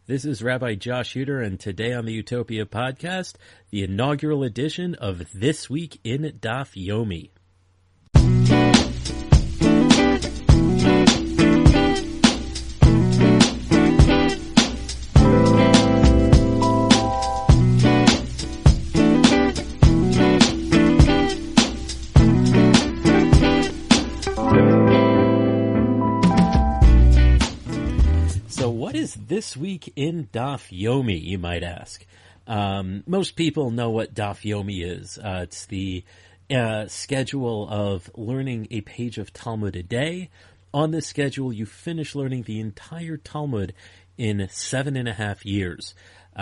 This is Rabbi Josh Uter, and today on the Utopia podcast, the inaugural edition of This Week in Daf Yomi. This Week in Daf Yomi, you might ask. Most people know what Daf Yomi is. It's the schedule of learning a page of Talmud a day. On this schedule, you finish learning the entire Talmud in 7.5 years.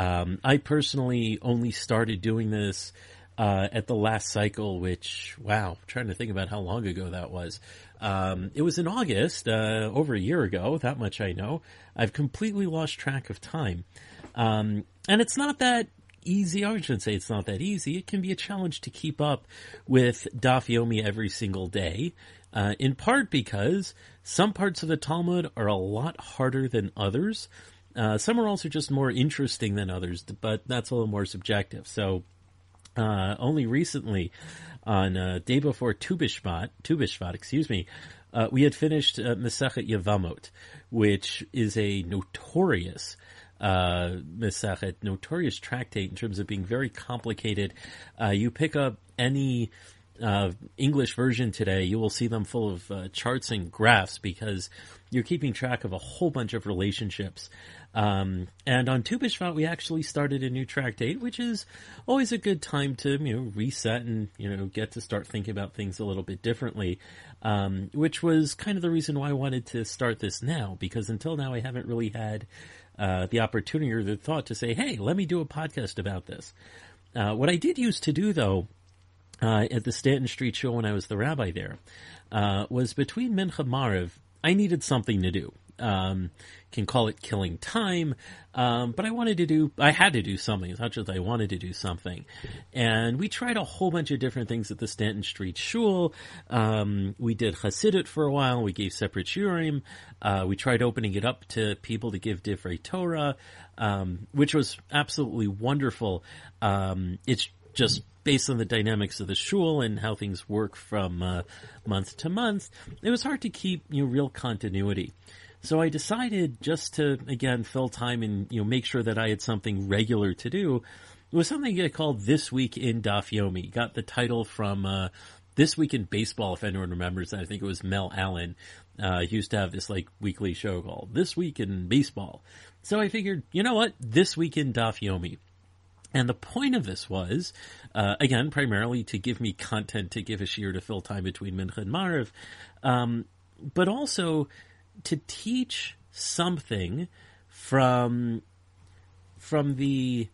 I personally only started doing this at the last cycle, which, wow, I'm trying to think about how long ago that was. It was in August, over a year ago, that much I know. I've completely lost track of time. And it's not that easy. I shouldn't say it's not that easy. It can be a challenge to keep up with Daf Yomi every single day, in part because some parts of the Talmud are a lot harder than others. Some are also just more interesting than others, but that's a little more subjective. So, only recently, on day before Tu B'Shvat, we had finished Masechet Yevamot, which is a notorious Masechet, notorious tractate in terms of being very complicated. You pick up any English version today, you will see them full of charts and graphs because you're keeping track of a whole bunch of relationships. And on Tu B'Shvat, we actually started a new tractate, which is always a good time to, reset and, get to start thinking about things a little bit differently, which was kind of the reason why I wanted to start this now, because until now I haven't really had the opportunity or the thought to say, hey, let me do a podcast about this. What I did used to do, though, at the Stanton Street Show when I was the rabbi there, was between Mincha Maariv, I needed something to do. Can call it killing time, but I had to do something. It's not just I wanted to do something. And we tried a whole bunch of different things at the Stanton Street Shul. We did Hasidut for a while. We gave separate shiurim. We tried opening it up to people to give Divrei Torah, which was absolutely wonderful. It's just based on the dynamics of the shul and how things work from month to month, it was hard to keep real continuity. So I decided just to, again, fill time and make sure that I had something regular to do. It was something I called This Week in Daf Yomi. Got the title from This Week in Baseball, if anyone remembers. I think it was Mel Allen. He used to have this weekly show called This Week in Baseball. So I figured, you know what? This Week in Daf Yomi. And the point of this was, again, primarily to give me content to give a shiur to fill time between Mincha and Maariv, but also to teach something from the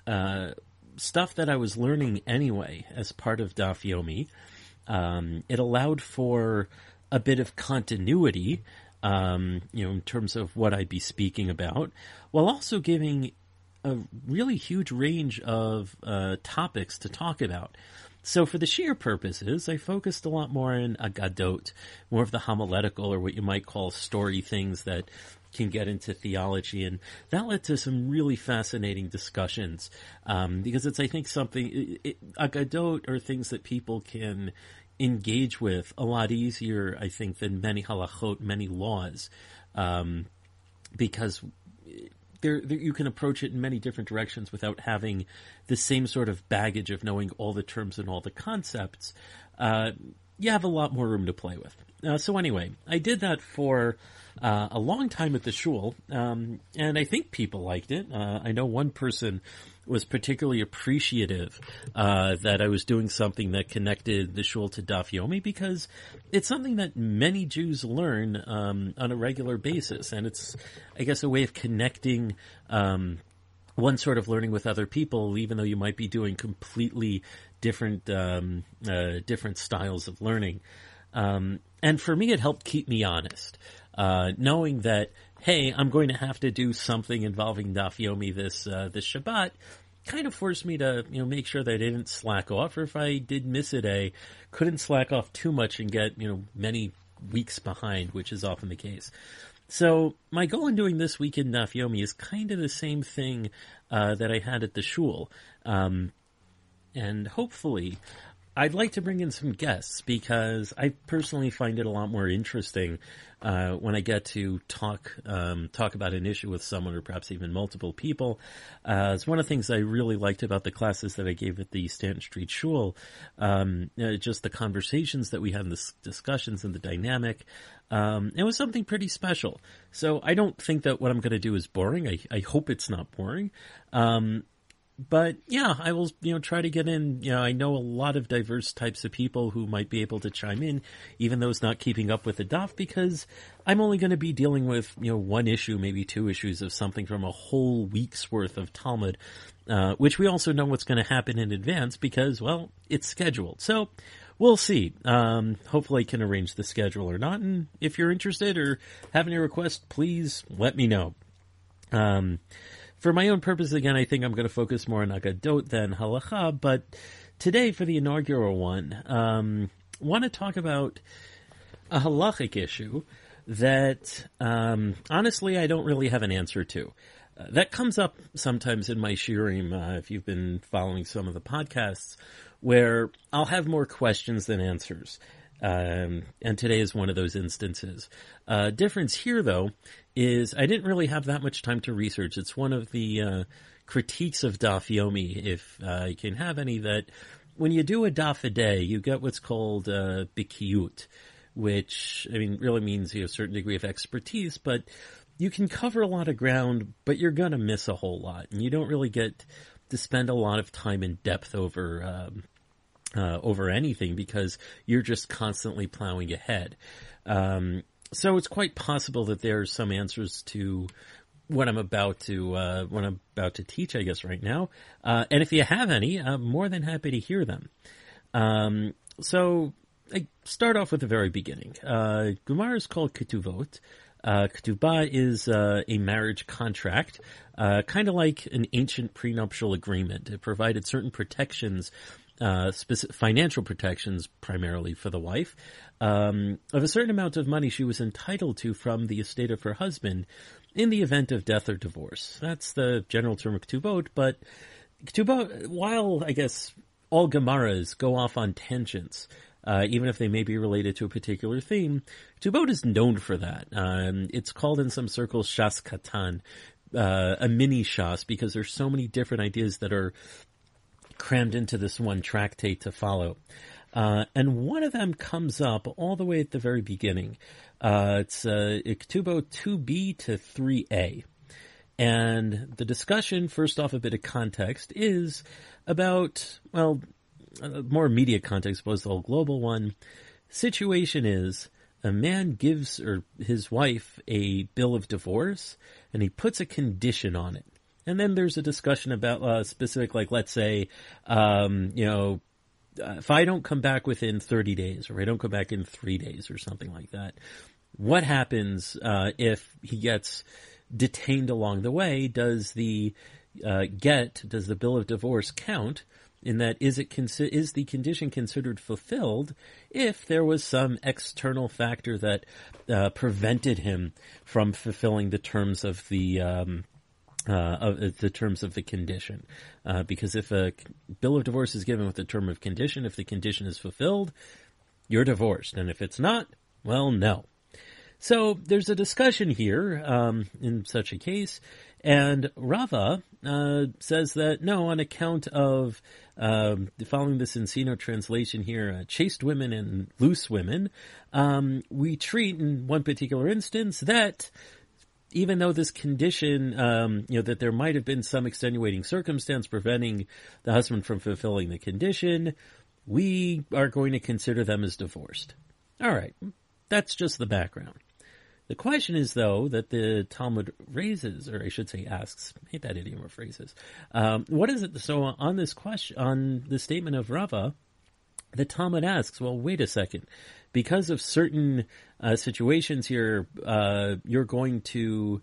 stuff that I was learning anyway as part of Daf Yomi. It allowed for a bit of continuity, in terms of what I'd be speaking about, while also giving a really huge range of topics to talk about. So for the shiur purposes, I focused a lot more on Agadot, more of the homiletical, or what you might call story things that can get into theology, and that led to some really fascinating discussions, because it's, I think, Agadot are things that people can engage with a lot easier, I think, than many halachot, many laws, because you can approach it in many different directions without having the same sort of baggage of knowing all the terms and all the concepts. You have a lot more room to play with. So anyway, I did that for a long time at the shul, and I think people liked it. I know one person was particularly appreciative that I was doing something that connected the shul to Daf Yomi, because it's something that many Jews learn on a regular basis, and it's, I guess, a way of connecting one sort of learning with other people, even though you might be doing completely different styles of learning. And for me, it helped keep me honest, knowing that, hey, I'm going to have to do something involving Daf Yomi this Shabbat, kind of forced me to, make sure that I didn't slack off, or if I did miss a day, couldn't slack off too much and get, many weeks behind, which is often the case. So my goal in doing this week in Daf Yomi is kind of the same thing that I had at the shul. And hopefully I'd like to bring in some guests because I personally find it a lot more interesting when I get to talk about an issue with someone or perhaps even multiple people. It's one of the things I really liked about the classes that I gave at the Stanton Street Shul, just the conversations that we had, the discussions and the dynamic. It was something pretty special. So I don't think that what I'm going to do is boring. I hope it's not boring. But yeah, I will, try to get in, I know a lot of diverse types of people who might be able to chime in, even those not keeping up with the daf, because I'm only going to be dealing with, one issue, maybe two issues of something from a whole week's worth of Talmud, which we also know what's going to happen in advance because, well, it's scheduled. So we'll see. Hopefully I can arrange the schedule or not. And if you're interested or have any requests, please let me know. For my own purpose, again, I think I'm going to focus more on Agadot than Halacha, but today, for the inaugural one, want to talk about a halachic issue that, honestly, I don't really have an answer to. That comes up sometimes in my shiurim, if you've been following some of the podcasts, where I'll have more questions than answers. And today is one of those instances. Difference here, though, is I didn't really have that much time to research. It's one of the critiques of Daf Yomi, if you can have any, that when you do a daf a day, you get what's called bikiyut, which, really means you have a certain degree of expertise, but you can cover a lot of ground, but you're going to miss a whole lot, and you don't really get to spend a lot of time in depth over anything because you're just constantly plowing ahead. So it's quite possible that there are some answers to what I'm about to teach, I guess, right now. And if you have any, I'm more than happy to hear them. So I start off with the very beginning. Gemara is called Ketuvot. Ketubah is a marriage contract, kind of like an ancient prenuptial agreement. It provided certain protections, financial protections primarily for the wife, of a certain amount of money she was entitled to from the estate of her husband in the event of death or divorce. That's the general term of Ketubot, but Ketubot, while I guess all Gemaras go off on tangents, even if they may be related to a particular theme, Ketubot is known for that. It's called in some circles Shas Katan, a mini Shas, because there's so many different ideas that are crammed into this one tractate to follow. And one of them comes up all the way at the very beginning. It's Ketubot 2b to 3a. And the discussion, first off, a bit of context, is about, well, more immediate context, opposed to the whole global one. Situation is, a man gives his wife a bill of divorce, and he puts a condition on it. And then there's a discussion about specific, like, let's say, if I don't come back within 30 days, or I don't come back in 3 days, or something like that, what happens if he gets detained along the way? Does the bill of divorce count? In that, is the condition considered fulfilled if there was some external factor that prevented him from fulfilling the terms of the condition? Because if a bill of divorce is given with the term of condition, if the condition is fulfilled, you're divorced, and if it's not, well, no. So there's a discussion here in such a case, and Rava says that no, on account of following this Encino translation here, chaste women and loose women, we treat in one particular instance that even though this condition, that there might have been some extenuating circumstance preventing the husband from fulfilling the condition, we are going to consider them as divorced. All right, that's just the background. The question is, though, that the Talmud raises, or I should say asks, I hate that idiom of phrases. What is it? So on this question, on the statement of Rava, the Talmud asks, well, wait a second. Because of certain situations here, you're going to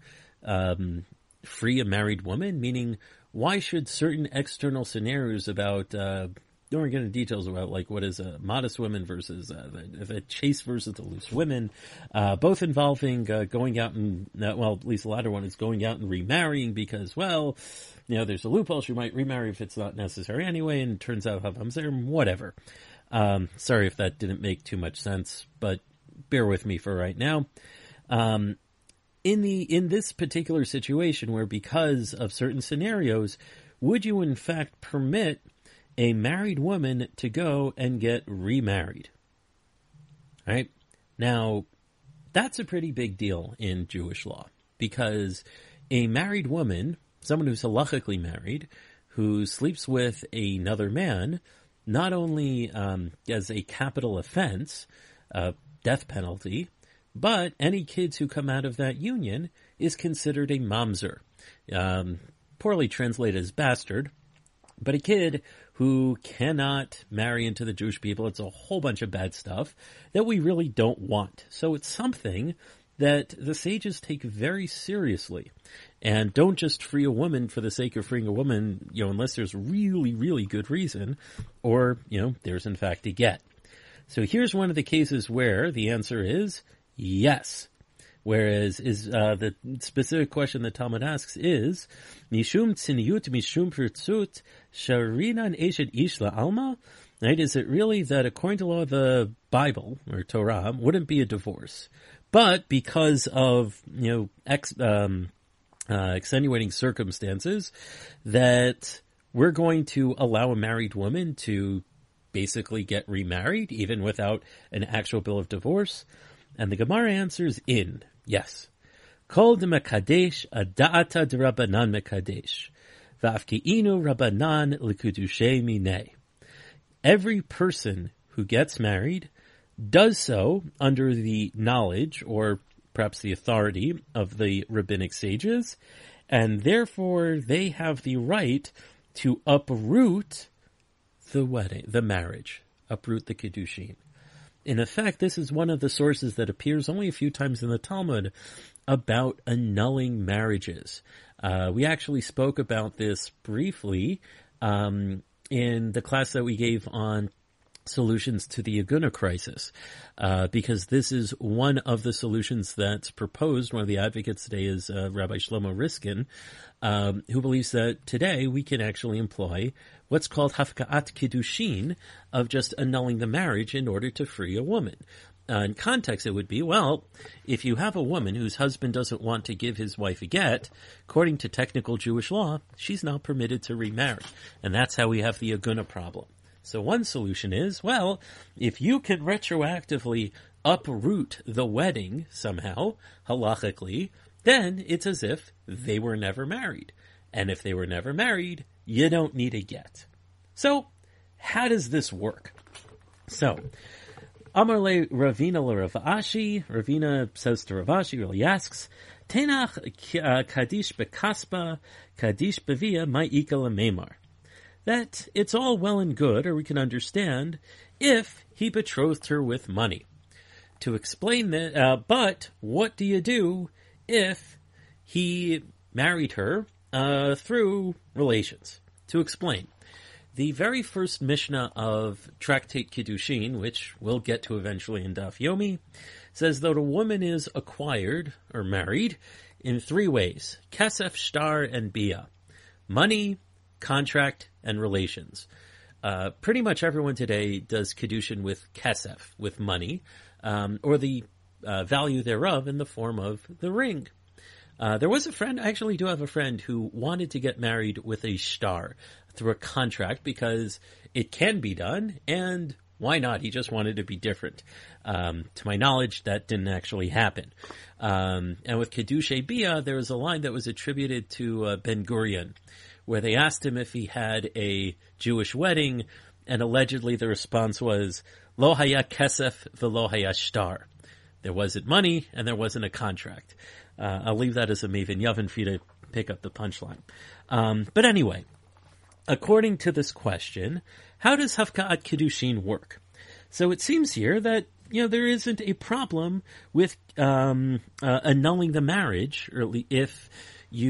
free a married woman? Meaning, why should certain external scenarios about don't get into details about like what is a modest woman versus the chaste versus the loose women, both involving going out and well, at least the latter one is going out and remarrying because, well, there's a loophole. She might remarry if it's not necessary anyway, and it turns out Havam's there. Whatever. Sorry if that didn't make too much sense, but bear with me for right now. In this particular situation, where because of certain scenarios, would you in fact permit a married woman to go and get remarried? Right? Now, that's a pretty big deal in Jewish law, because a married woman, someone who's halachically married, who sleeps with another man, not only as a capital offense, death penalty, but any kids who come out of that union is considered a mamzer. Poorly translated as bastard, but a kid who cannot marry into the Jewish people. It's a whole bunch of bad stuff that we really don't want. So it's something that the sages take very seriously, and don't just free a woman for the sake of freeing a woman, unless there's really, really good reason, or, there's in fact a get. So here's one of the cases where the answer is yes. Whereas the specific question that Talmud asks is, Mishum tziniut mishum prutzut sharinan eshet ish la'alma? Right? Is it really that according to law of the Bible, or Torah, wouldn't be a divorce? But because of, extenuating circumstances, that we're going to allow a married woman to basically get remarried, even without an actual bill of divorce? And the Gemara answers yes. Kol de mekadesh ada'ata de Rabbanan mekadesh. Va'afkeinu Rabbanan likudushe minei. Every person who gets married does so under the knowledge, or perhaps the authority, of the rabbinic sages, and therefore they have the right to uproot the marriage, uproot the kiddushin. In effect, this is one of the sources that appears only a few times in the Talmud about annulling marriages. We actually spoke about this briefly in the class that we gave on solutions to the Aguna crisis, because this is one of the solutions that's proposed. One of the advocates today is Rabbi Shlomo Riskin, who believes that today we can actually employ what's called hafka'at kiddushin, of just annulling the marriage in order to free a woman. In context, it would be, well, if you have a woman whose husband doesn't want to give his wife a get, according to technical Jewish law, she's now permitted to remarry. And that's how we have the Aguna problem. So one solution is, well, if you can retroactively uproot the wedding somehow, halachically, then it's as if they were never married. And if they were never married, you don't need a get. So, how does this work? So, Amar le Ravina le Rav Ashi. Ravina says to Rav Ashi, really asks, Tenach kadish bekaspa, kadish bevia ma'ika lememar. That it's all well and good, or we can understand, if he betrothed her with money. To explain that, but what do you do if he married her through relations? To explain, the very first Mishnah of Tractate Kiddushin, which we'll get to eventually in Daf Yomi, says that a woman is acquired, or married, in three ways: kesef, shtar, and bia. Money, contract, and relations. Pretty much everyone today does Kiddushin with kesef, with money, or the value thereof in the form of the ring. There was a friend, I actually do have a friend, who wanted to get married with a shtar through a contract because it can be done, and why not? He just wanted to be different. To my knowledge, that didn't actually happen. And with Kiddushei Bia, there was a line that was attributed to Ben Gurion, where they asked him if he had a Jewish wedding, and allegedly the response was, Lo haya kesef v'lo haya shtar. There wasn't money, and there wasn't a contract. I'll leave that as a Maven Yavin for you to pick up the punchline. But anyway, according to this question, how does Hafka'at Kiddushin work? So it seems here that, there isn't a problem with annulling the marriage, or if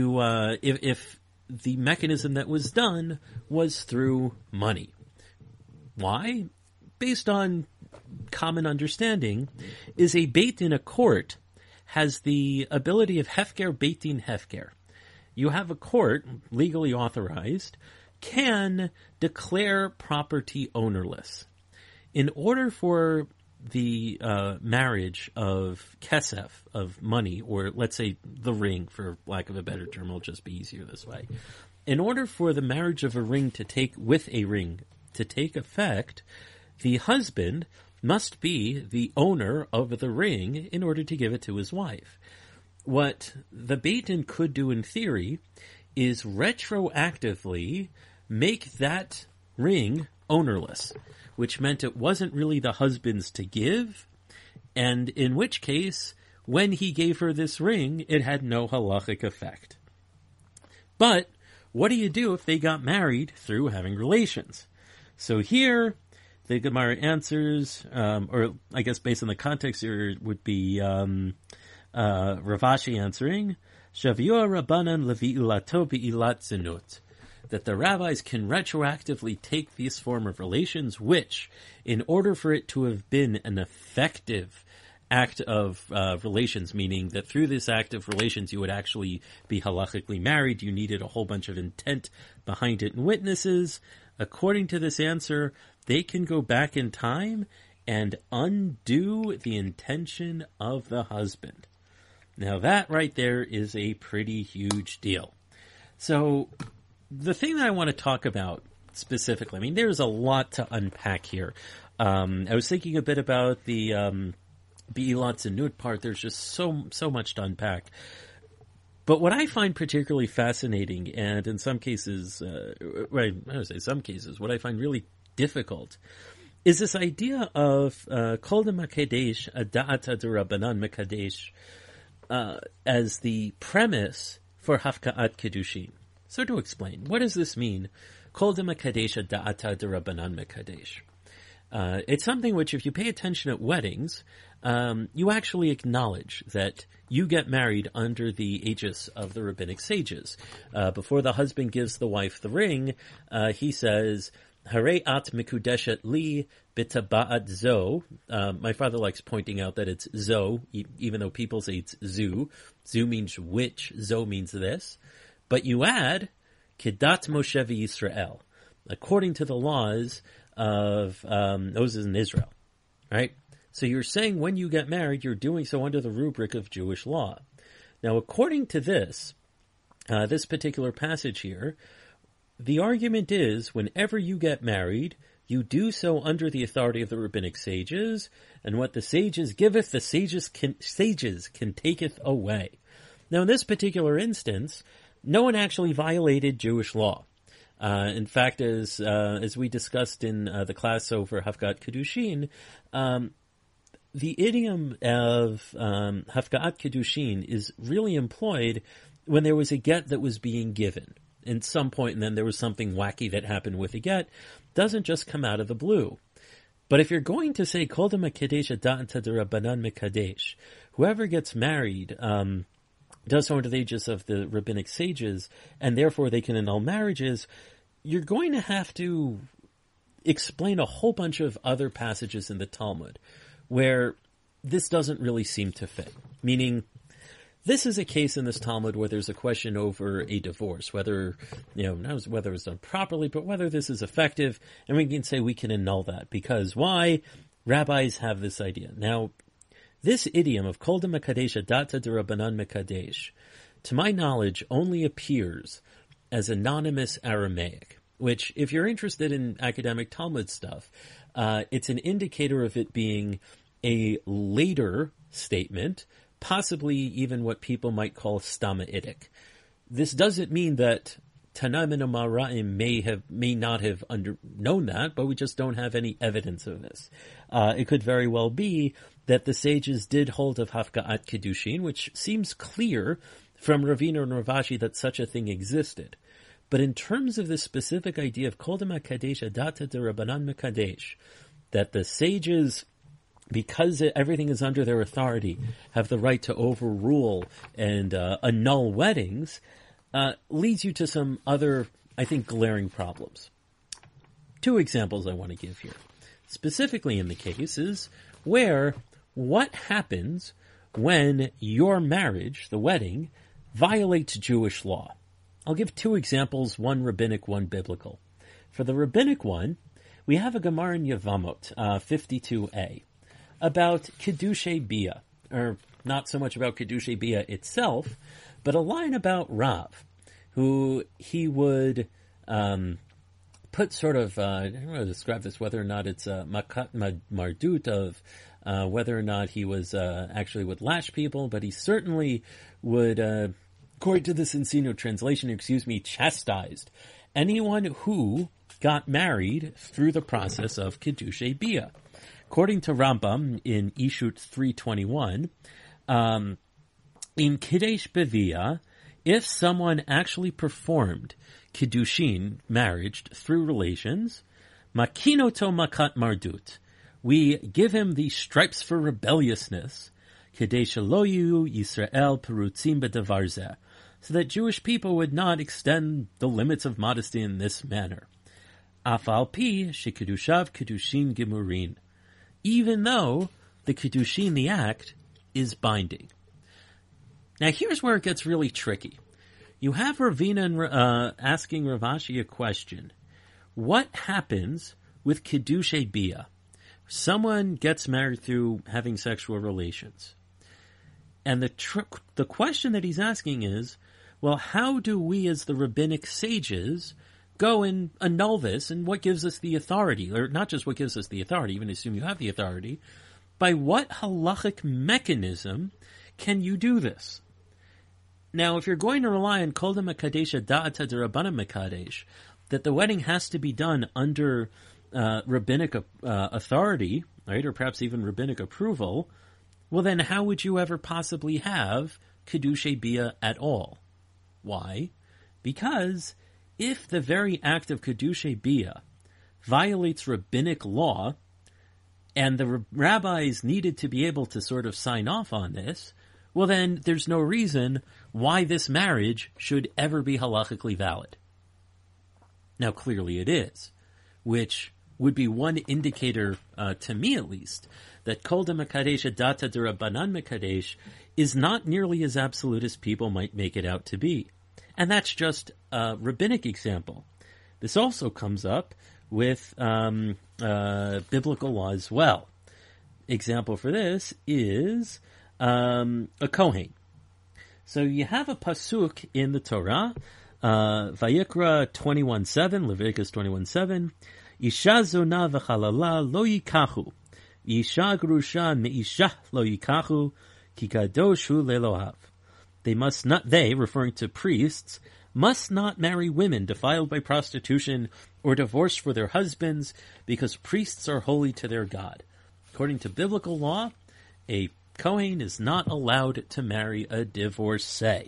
the mechanism that was done was through money. Why? Based on common understanding, is a beit in a court has the ability of hefker beit din hefker. You have a court, legally authorized, can declare property ownerless. In order for the marriage of kesef, of money, or let's say the ring, for lack of a better term, it'll just be easier this way. In order for the marriage of a ring to take effect, the husband must be the owner of the ring in order to give it to his wife. What the Beit Din could do in theory is retroactively make that ring ownerless, which meant it wasn't really the husband's to give, and in which case, when he gave her this ring, it had no halachic effect. But what do you do if they got married through having relations? So here, the Gemara answers, or I guess based on the context here, it would be Rav Ashi answering, Shavua Rabbanan Levi'ulato Bi'ilat Zinut, that the rabbis can retroactively take this form of relations, which, in order for it to have been an effective act of relations, meaning that through this act of relations you would actually be halachically married, you needed a whole bunch of intent behind it and witnesses. According to this answer, they can go back in time and undo the intention of the husband. Now that right there is a pretty huge deal. So the thing that I want to talk about specifically, I mean, there's a lot to unpack here. I was thinking a bit about the Be'ilat Zinut part. There's just so much to unpack. But what I find particularly fascinating, and in some cases, what I find really difficult, is this idea of Kol Demakedesh Ada'ata D'Rabbanan Mekadesh as the premise for Hafka'at Kedushin. So to explain, what does this mean? Kol Demakedesh Ada'ata D'Rabbanan Mekadesh. It's something which, if you pay attention at weddings, you actually acknowledge that you get married under the aegis of the rabbinic sages. Before the husband gives the wife the ring, he says, Harei at mikudeshet li bitaba'at zo. My father likes pointing out that it's zo, even though people say it's zu. Zu means which, zo means this. But you add, Kedat Moshe v'Yisrael, according to the laws of Moses in Israel, right? So you're saying when you get married, you're doing so under the rubric of Jewish law. Now, according to this particular passage here, the argument is whenever you get married, you do so under the authority of the rabbinic sages, and what the sages giveth, the sages can taketh away. Now, in this particular instance, no one actually violated Jewish law. In fact, as we discussed in the class over Hafka'at Kedushin, the idiom of Hafka'at Kedushin is really employed when there was a get that was being given at some point, and then there was something wacky that happened with the get. Doesn't just come out of the blue. But if you're going to say Kol Demakedesh Ada'ata D'Rabbanan Mekadesh, whoever gets married does so under the aegis of the rabbinic sages, and therefore they can annul marriages, you're going to have to explain a whole bunch of other passages in the Talmud where this doesn't really seem to fit. Meaning, this is a case in this Talmud where there's a question over a divorce, whether, not whether it's done properly, but whether this is effective, and we can say we can annul that. Because why? Rabbis have this idea. Now, this idiom of Kol Demakedesh Ada'ata D'Rabbanan Mekadesh, to my knowledge, only appears as anonymous Aramaic, which, if you're interested in academic Talmud stuff, it's an indicator of it being a later statement, possibly even what people might call Stamaitic. This doesn't mean that Tanaim and Amara'im may not have known that, but we just don't have any evidence of this. It could very well be that the sages did hold of Hafka'at Kedushin, which seems clear from Ravina and Rav Ashi that such a thing existed. But in terms of the specific idea of Kol Demakedesh Ada'ata D'Rabbanan Mekadesh, that the sages, because everything is under their authority, have the right to overrule and annul weddings, leads you to some other, I think, glaring problems. two examples I want to give here. Specifically in the cases where what happens when your marriage, the wedding, violates Jewish law. I'll give two examples, one rabbinic, one biblical. For the rabbinic one, we have a Gemara in Yevamot, 52a, about Kedushay Bia, or not so much about Kedushay Bia itself, but a line about Rav, who he would put sort of, I don't know how to describe this, whether or not it's a makat mardut of whether or not he was actually would lash people, but he certainly would, according to this Encino translation, chastised anyone who got married through the process of Kedushay Bia. According to Rambam in Ishut 321, in Kiddush Bevia, if someone actually performed Kiddushin, marriage, through relations, makinoto makat mardut, we give him the stripes for rebelliousness, kedei shelo yihu Yisrael perutzim b'davar zeh, so that Jewish people would not extend the limits of modesty in this manner. Af al pi shekedushav kedushin gemurin, even though the Kiddushin, the act, is binding. Now here's where it gets really tricky. You have Ravina asking Rav Ashi a question. What happens with Kedushay Bia? Someone gets married through having sexual relations. And the question that he's asking is, well, how do we as the rabbinic sages go and annul this, and what gives us the authority, or not just what gives us the authority, even assume you have the authority, by what halachic mechanism can you do this? Now, if you're going to rely on kol demakadesh da'ata d'Rabbanan mekadesh, that the wedding has to be done under rabbinic authority, right, or perhaps even rabbinic approval, well then how would you ever possibly have Kedushay Bia at all? Why? Because if the very act of Kedushay Bia violates rabbinic law, and the rabbis needed to be able to sort of sign off on this, well then there's no reason why this marriage should ever be halachically valid. Now clearly it is, which would be one indicator, to me at least, that kol demakadesh data d'Rabbanan mekadesh is not nearly as absolute as people might make it out to be. And that's just a rabbinic example. This also comes up with biblical law as well. Example for this is a Kohen. So you have a pasuk in the Torah, Vayikra 21:7, Leviticus 21:7, Isha zona v'chalala lo yikachu, Isha grusha me'isha lo yikachu, ki kadosh hu le'elohav. They must not, they, referring to priests, must not marry women defiled by prostitution or divorced for their husbands, because priests are holy to their God. According to biblical law, a Kohen is not allowed to marry a divorcee.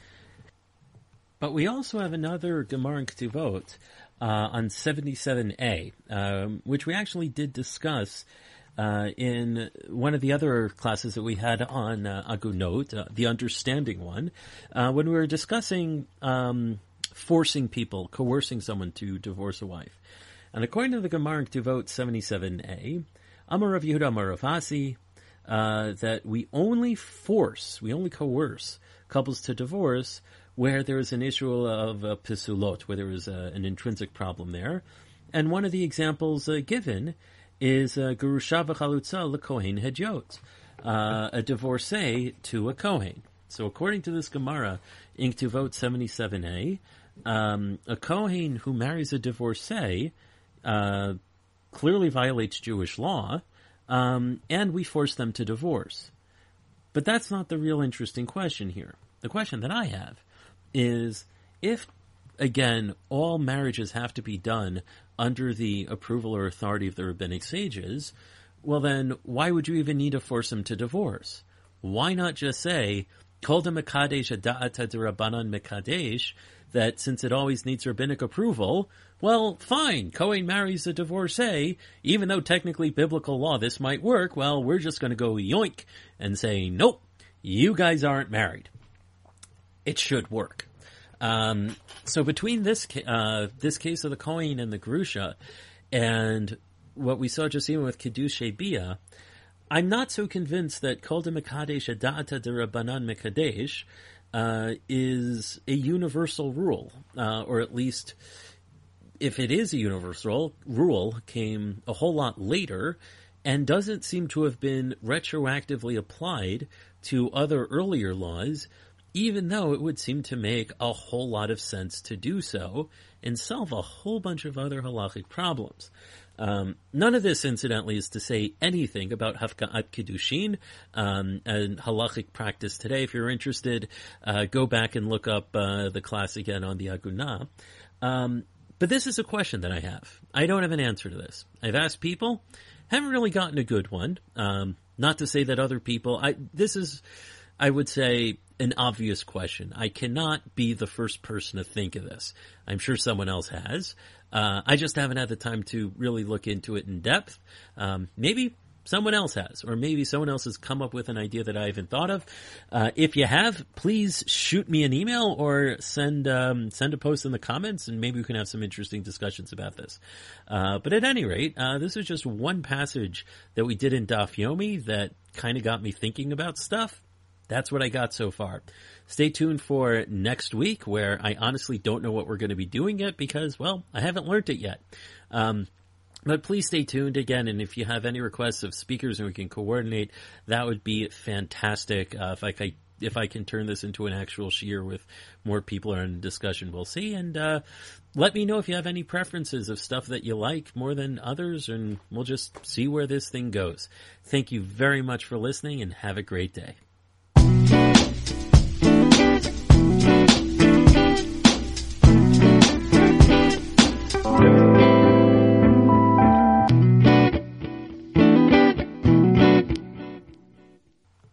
But we also have another Gemara in Ketuvot on 77a, which we actually did discuss in one of the other classes that we had on Agunot, the understanding one, when we were discussing forcing people, coercing someone to divorce a wife. And according to the Gemara in Ketuvot 77a, Amar Rav Yehuda Amar Rav Asi, that we only coerce couples to divorce where there is an issue of pisulot, where there is an intrinsic problem there. And one of the examples given is Gerusha v'chalutza l'kohen hedyot, a divorcee to a kohen. So according to this Gemara in Ketuvot 77a, a kohen who marries a divorcee clearly violates Jewish law, and we force them to divorce. But that's not the real interesting question here. The question that I have is, if, again, all marriages have to be done under the approval or authority of the rabbinic sages, well then, why would you even need to force them to divorce? Why not just say, kol demakadesh da'ata d'Rabbanan mekadesh, that since it always needs rabbinic approval, well, fine, Kohen marries a divorcee, even though technically biblical law this might work, well, we're just going to go yoink and say, nope, you guys aren't married. It should work. So between this case of the Kohen and the Gerusha, And what we saw just even with Kiddushei Bia, I'm not so convinced that Kol de Mekadesh Adata de Rabbanan Mekadesh is a universal rule, or at least if it is a universal rule, came a whole lot later and doesn't seem to have been retroactively applied to other earlier laws, even though it would seem to make a whole lot of sense to do so and solve a whole bunch of other halachic problems. None of this, incidentally, is to say anything about Hafka'at Kiddushin and halachic practice today. If you're interested, go back and look up the class again on the Agunah. But this is a question that I have. I don't have an answer to this. I've asked people, haven't really gotten a good one. Not to say that other people... This is, I would say, an obvious question. I cannot be the first person to think of this. I'm sure someone else has. I just haven't had the time to really look into it in depth. Maybe someone else has, or maybe someone else has come up with an idea that I haven't thought of. If you have, please shoot me an email or send a post in the comments, and maybe we can have some interesting discussions about this. But at any rate, this is just one passage that we did in Daf Yomi that kind of got me thinking about stuff. That's what I got so far. Stay tuned for next week, where I honestly don't know what we're going to be doing yet because, well, I haven't learned it yet. But please stay tuned again, and if you have any requests of speakers and we can coordinate, that would be fantastic. If I can turn this into an actual shiur with more people are in discussion, we'll see. And let me know if you have any preferences of stuff that you like more than others, and we'll just see where this thing goes. Thank you very much for listening, and have a great day.